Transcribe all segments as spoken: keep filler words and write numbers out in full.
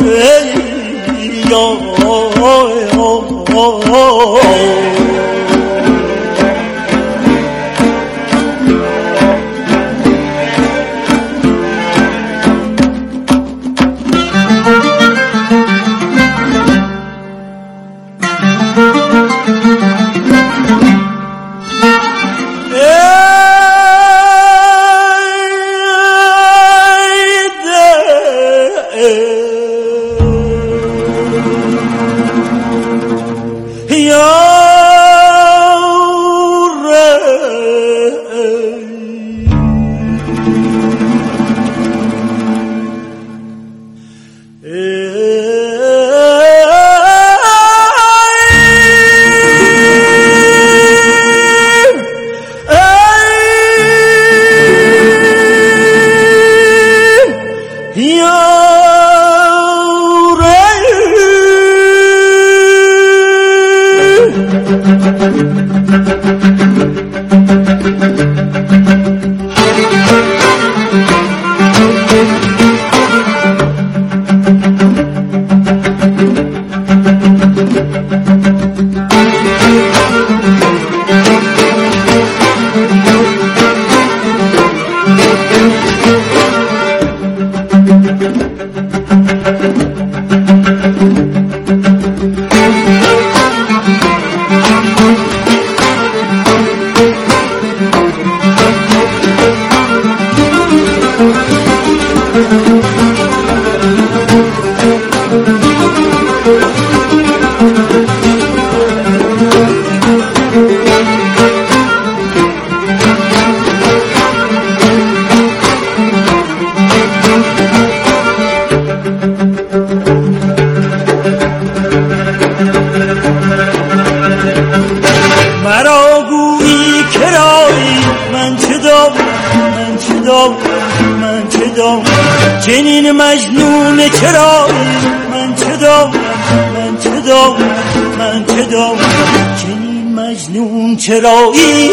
جنین مجنون چرایی من چه دارم من چه دارم من چه دارم جنین مجنون چرایی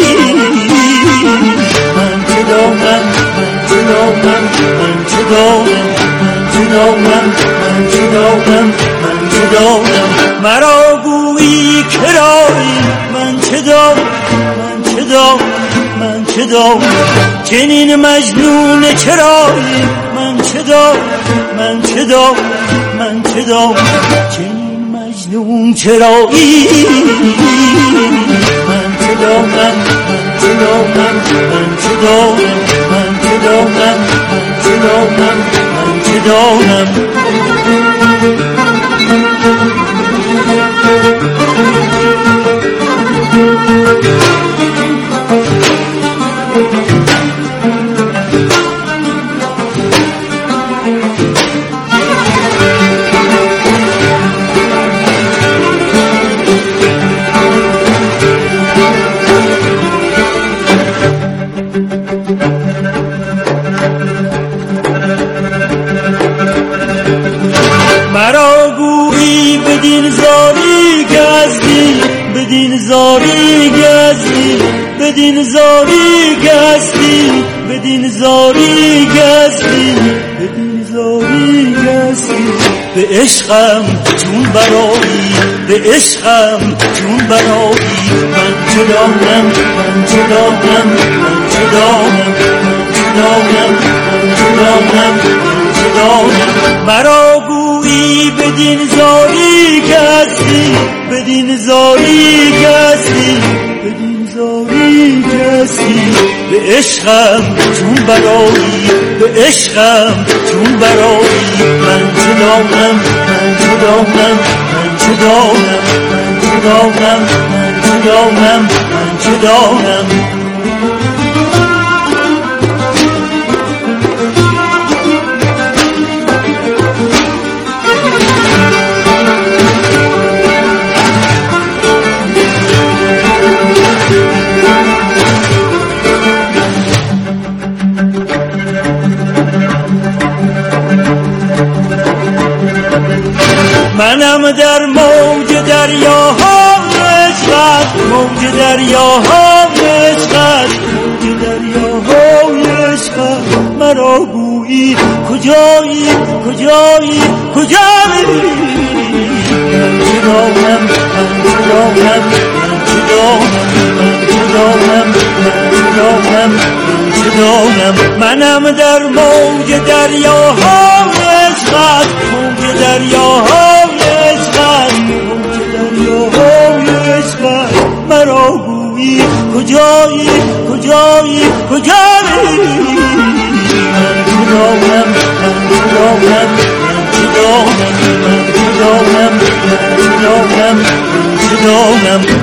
من چه دارم من چه دارم من چه دارم من چه دارم من چه دارم من چه دارم مرا گویی کرایی من چه دارم من چه دارم من چه دارم جنین مجنون چرایی من چه دارم من چه دارم من چه دارم جنین مجنون چرایی من چه دارم من چه دارم من چه دارم من چه دارم من چه دارم من چه دارم مرا گویی بدین زاری گزدی بدین زاری گزدی بدین زاری گزدی بدین زاری گزدی بدین زاری گزدی به عشقم جون برایی به عشقم جون برایی من چه دارم من چه دارم من چه دارم من چه دارم من چه دارم من چه دارم مرا گویی بدین زاری گزدی بدین زاری گزدی بدین زاری گزدی به عشقم جون برایی به عشقم جون برایی من چه دارم من چه دارم من چه دارم من چه دارم من چه دارم من چه دارم منم در موج دریاها عشقت موج دریاها عشقت موج دریاها عشقت مرا گوی گویی کجایی کجایی کجایی من چه دانم من چه دانم من چه دانم من چه دانم منم در موج دریاهای عشقت موج دریاهای عشقت موج دریاهای عشقت مرا گویی کجایی کجایی کجایی من چه دانم من چه دانم من چه دانم من چه دانم من چه دانم من چه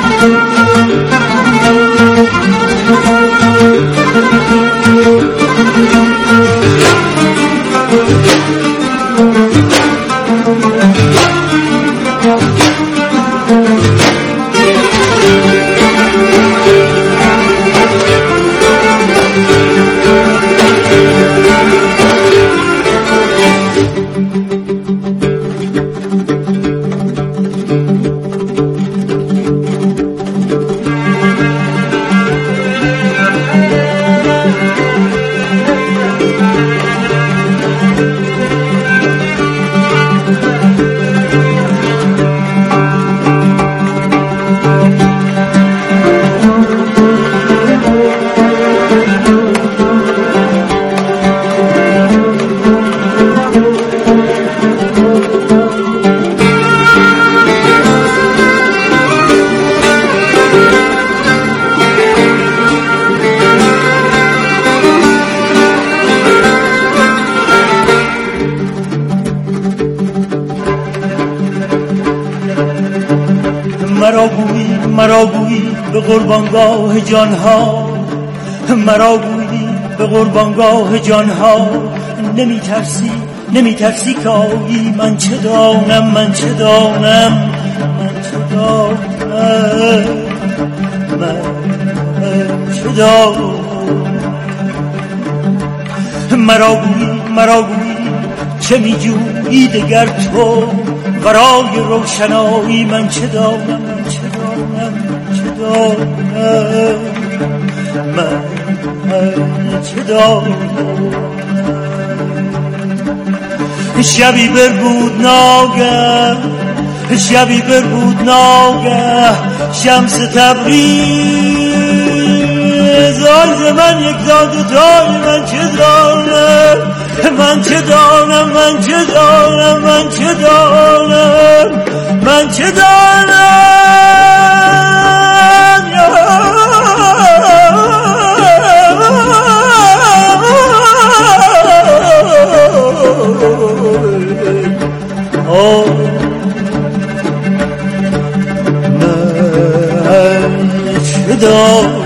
مرا گویی مرا گویی به قربانگاه جانها مرا گویی به قربانگاه جانها نمی ترسی نمی ترسی که آیی من چه دانم من چه دانم من چه دانم من چه دانم مرا گویی مرا گویی چه می جویی دگر تو برای روشنایی من چه دانم من چه دانم من چه دانم من من چه دانم شبی بربود ناگه شبی بربود ناگه شمس تبریز آیز من یک داد دوتای من چه دانم من چه دانم من چه دانم من چه دانم من چه دانم آه من چه دانم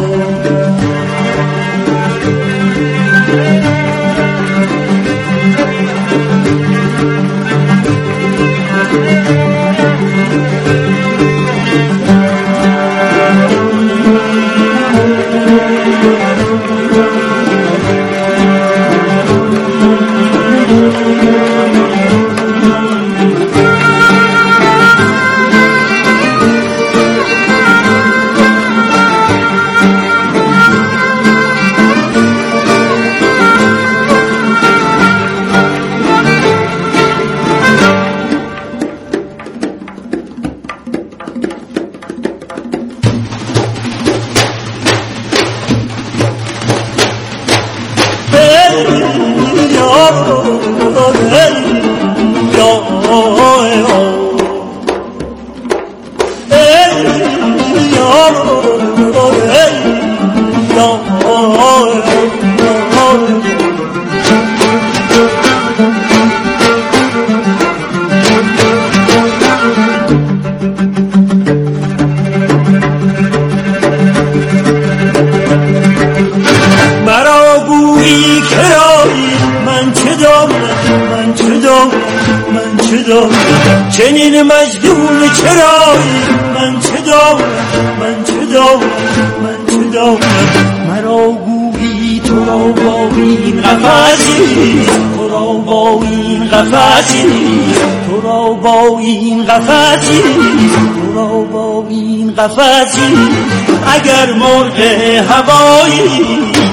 چنین مجنون چرایی من چه دانم من چه دانم من چه دانم مرا گویی تو را با این قفسی تو را با این قفسی تو را با این قفسی تو را با این قفسی اگر مرغ هوایی این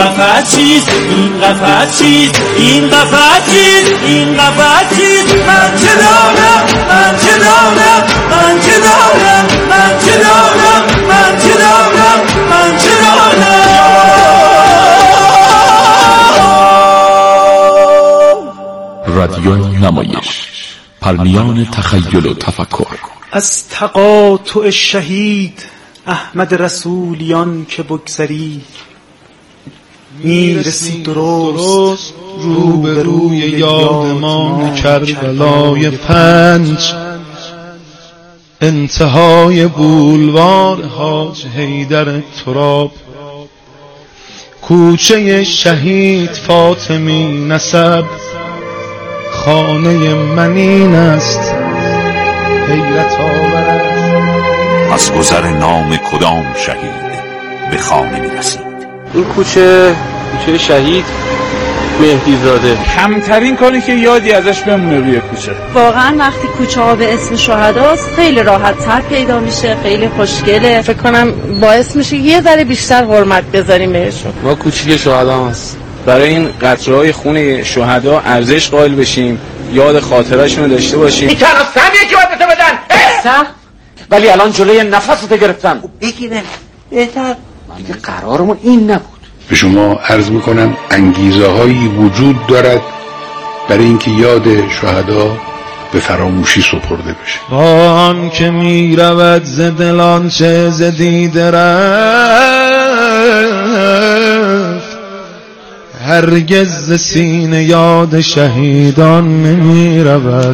قفس چیست این قفس چیست این قفس چیست این قفس چیست من چه دانم من چه دانم من چه دانم من چه دانم من چه دانم من چه دانم رادیو نمایش، پرمیان تخیل و تفکر. از تقاطع شهید احمد رسولیان که بگذری میرسی درست رو به روی یاد ما کربلای پنج، انتهای بولوار حاج حیدر تراب، کوچه شهید فاطمی نسب، خانه من این است حیرت آور است. از گذر نام کدام شهید به خانه می رسید؟ این کوچه کوچه شهید مهدی زاده. کمترین کاری که یادی ازش بمونه روی کوچه. واقعا وقتی کوچه ها به اسم شهداست خیلی راحت تر پیدا میشه، خیلی خوشگله. فکر کنم باعث میشه یه ذره بیشتر حرمت بذاریم بهشون. ما کوچیک شهدا هست. برای این قطره‌های خون شهدا ارزش قائل بشیم، یاد خاطره‌شون رو داشته باشیم. این تنها سمیه که باید بدن سخت، ولی الان جلوی نفس رو گرفتن. بگیرن بهتر. دیگه قرارمون این نبود. به شما عرض میکنم انگیزه هایی وجود دارد برای اینکه یاد شهدا به فراموشی سپرده بشه. با آن که می رود ز دلان چه ز دیده رفت، هرگز ز سینه یاد شهیدان نمی رود.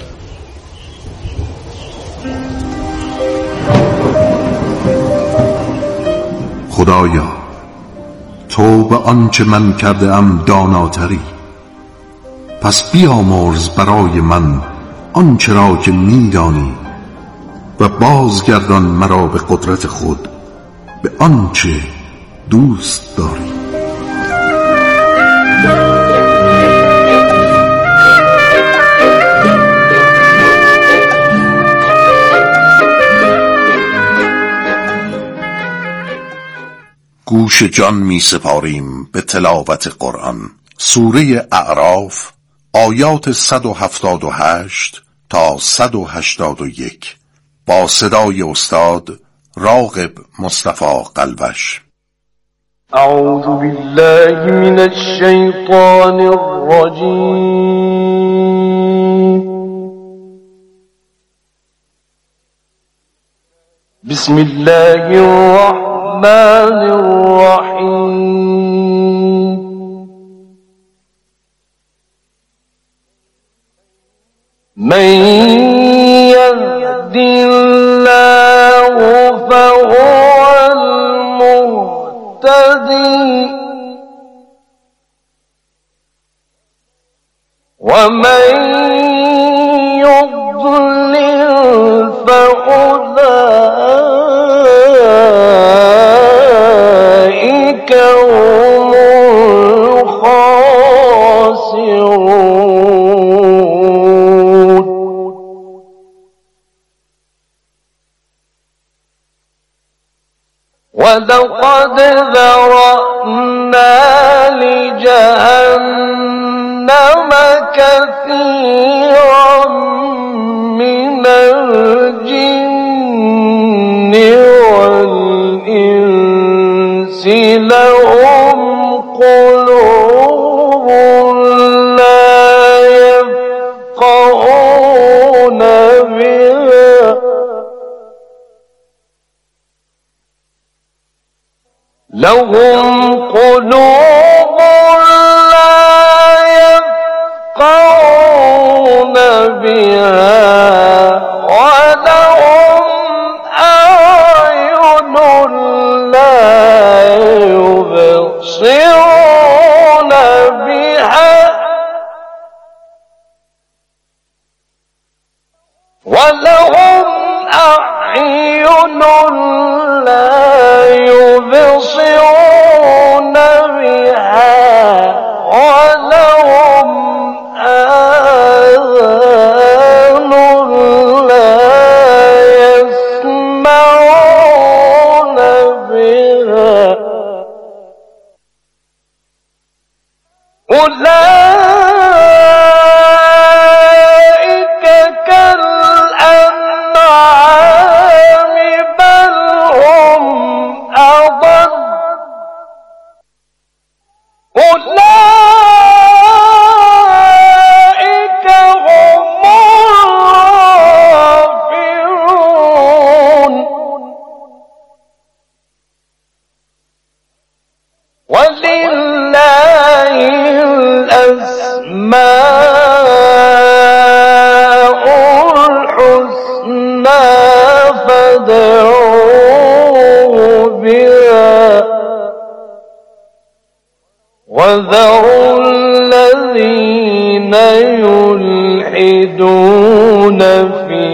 خدایا تو به آنچه من کرده ام داناتری، پس بیامرز برای من آنچه را که میدانی و بازگردان مرا به قدرت خود به آنچه دوست داری. گوش جان می سپاریم به تلاوت قرآن. سوره اعراف آیات صد و هفتاد و هشت تا صد و هشتاد و یک با صدای استاد راغب مصطفی قلبش. اعوذ بالله من الشیطان الرجیم. بسم الله الرحمن الرحمن الرحیم. من یهد الله فهو المهتدی و من یضلل فاولئک هم الخاسرون. ولقد ذرأنا لجهنم كثيرا من الجن والإنس لهم قلوب لا يفقهون بها لهم قلوب لا يفقهون بها ولهم أعين لا يبصرون بها ولهم أعين لا يبصرون بها ولهم آذان لا يسمعون بها وذروا الذين يلحدون في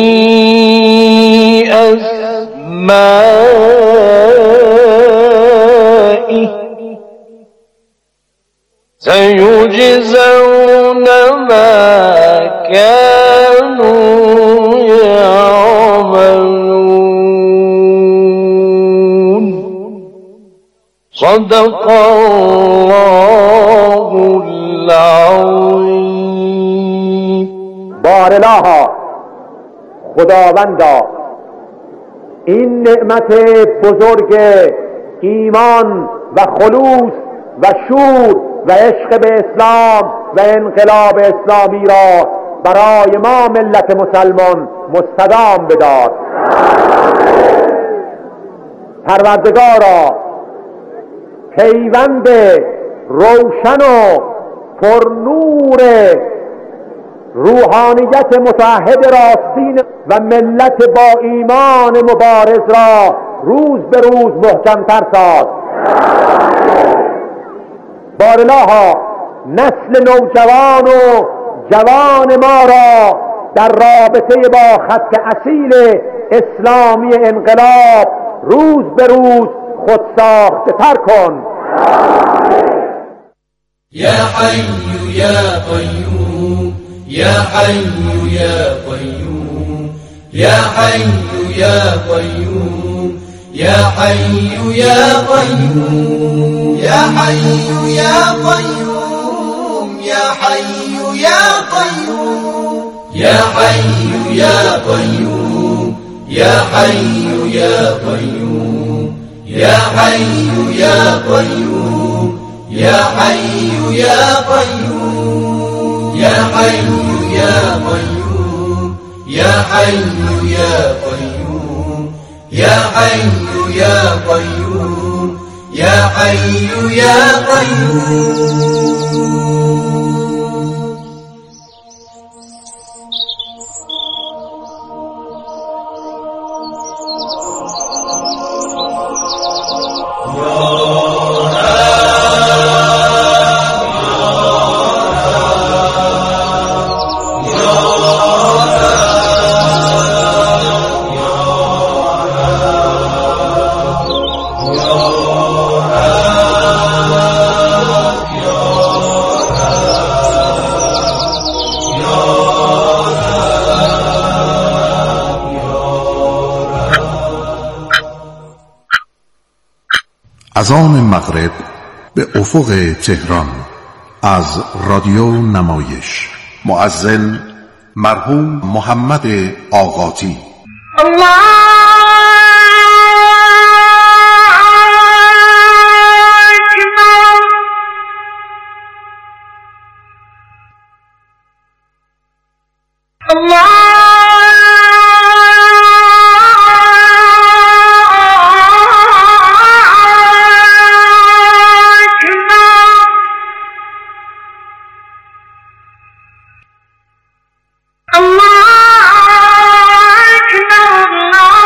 أسمائه سيجزون ما كانوا يعملون صدق الله العظیم. بارالها خداوندا این نعمت بزرگ ایمان و خلوص و شور و عشق به اسلام و انقلاب اسلامی را برای ما ملت مسلمان مستدام بدار. پروردگارا پیوند روشن و پرنور روحانیت متحد راستین و ملت با ایمان مبارز را روز به روز محکمتر ساز. بارالها نسل نوجوان و جوان ما را در رابطه با خط اصیل اسلامی انقلاب روز به روز خود ساخته تر کن. یا حی یا قیوم یا حی یا قیوم یا حی یا قیوم یا حی یا قیوم یا حی یا قیوم یا حی یا قیوم یا حی یا قیوم یا حی یا قیوم یا حی یا قیوم یا حی یا قیوم یا حی یا قیوم یا حی یا قیوم یا حی یا قیوم یا حی یا قیوم. از آن مغرب به افق تهران از رادیو نمایش مؤذن مرحوم محمد آقاتی. Allah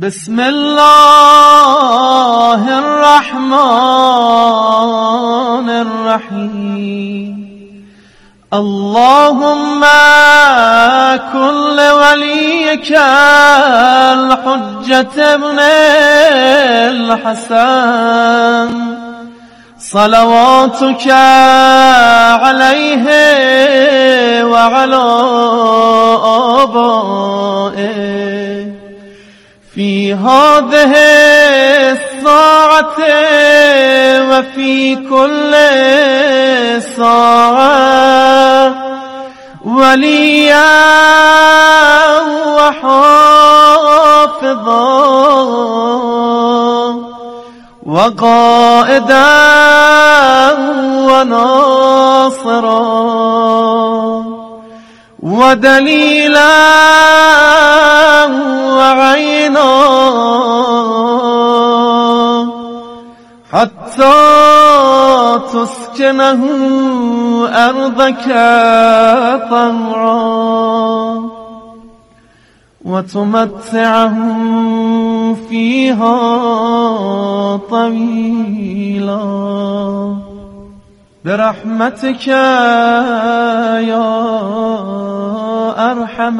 بسم الله الرحمن الرحيم اللهم كن لوليك الحجة ابن الحسن صلواتك عليه وعلى آبائه في هذه الساعة وفي كل ساعة وليا وحافظا وقائدا وناصرا ودليلا وعينا حتى تسكنه أرضك طوعا وتمتعه فيها طويلا برحمتك يا أرحم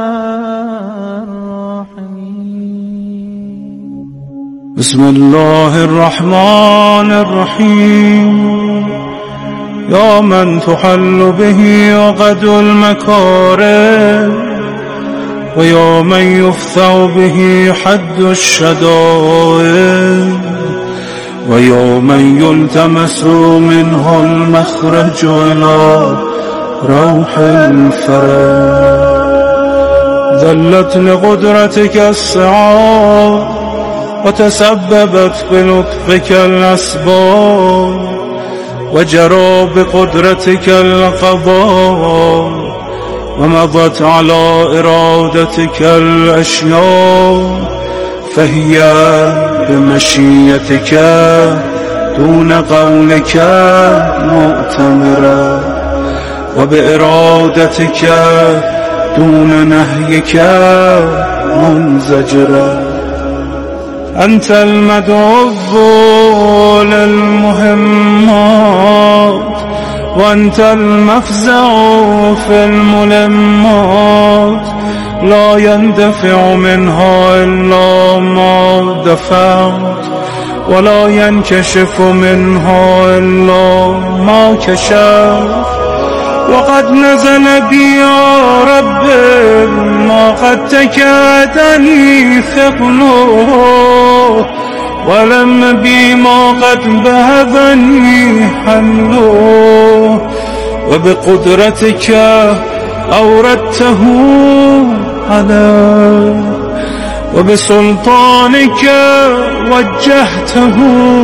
الراحمين. بسم الله الرحمن الرحيم يا من تحل به عقد المكارم ويا من يفتح به حد الشدائد ويا من يلتمس منه المخرج إلى روح الفرج ذلت لقدرتك السعاد وتسببت بلطفك الأسباب وجرى بقدرتك القضاء ومضت على إرادتك الأشياء فهي بمشيتك دون قولك مؤتمرة وبإرادتك دون نهيك منزجرة أنت المدعو للمهمات وأنت المفزع في الملمات لا يندفع منها إلا ما دفعت ولا ينكشف منها إلا ما كشفت وقد نزل بي يا رب ما قد تكادني ثقله ولم بي ما قد بهذني حمله وبقدرتك أوردته علي وبسلطانك وجهته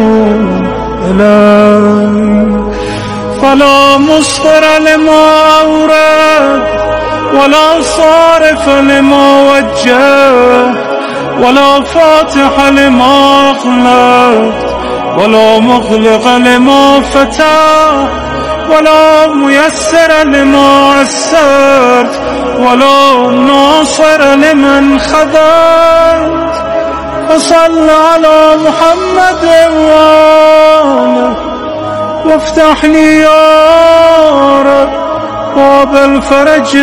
إلي فلا مصدر لما أورد ولا صارف لما وجه ولا فاتح لما أغلقت ولا مغلق لما فتح ولا ميسر لما عسرت ولا ناصر لمن خذلت فصل على محمد وآله وافتح لي يا رب باب الفرج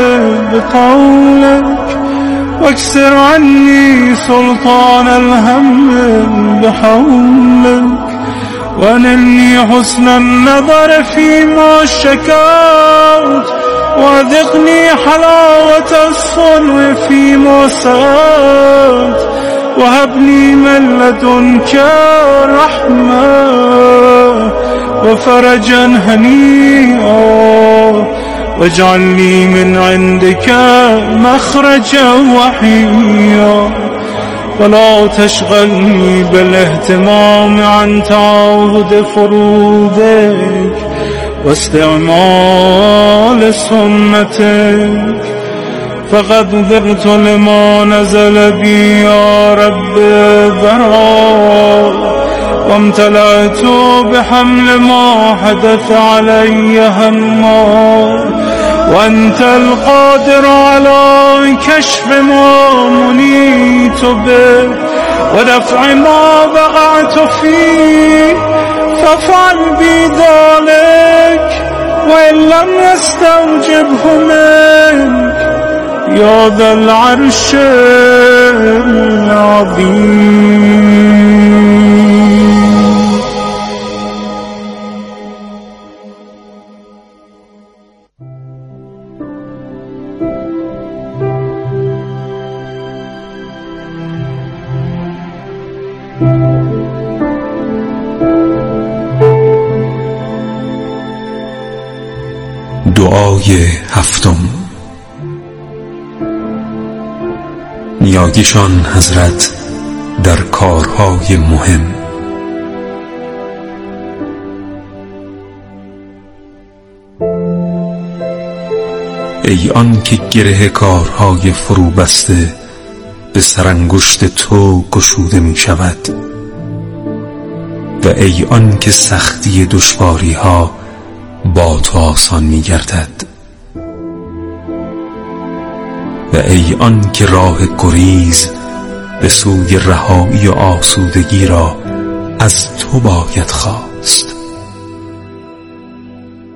بقولك واكسر عني سلطان الهم بحولك وانني حسن النظر فيما شكوت وذقني حلاوة الصنو فيما سألت وهبني من لدنك رحمة وفرجا هنيئا واجعل لي من عندك مخرجا وحيا ولا تشغلني بالاهتمام عن تعاهد فروضك واستعمال سنتك فقد ذقت لما نزل بي يا رب ذرا وامتلأت بحمل ما حدث علي هما وأنت القادر على كشف ما منيت به ودفع ما وقعت فيه فافعل بي ذلك وإن لم يستوجبه منك يا ذا العرش العظيم. دعای هفتم. نیاییشان حضرت در کارهای مهم. ای آن که گره کارهای فرو بسته به سرانگشت تو گشوده می شود و ای آن که سختی دشواری ها با تو آسان می گردد و ای آن که راه گریز به سوی رهایی و آسودگی را از تو باید خواست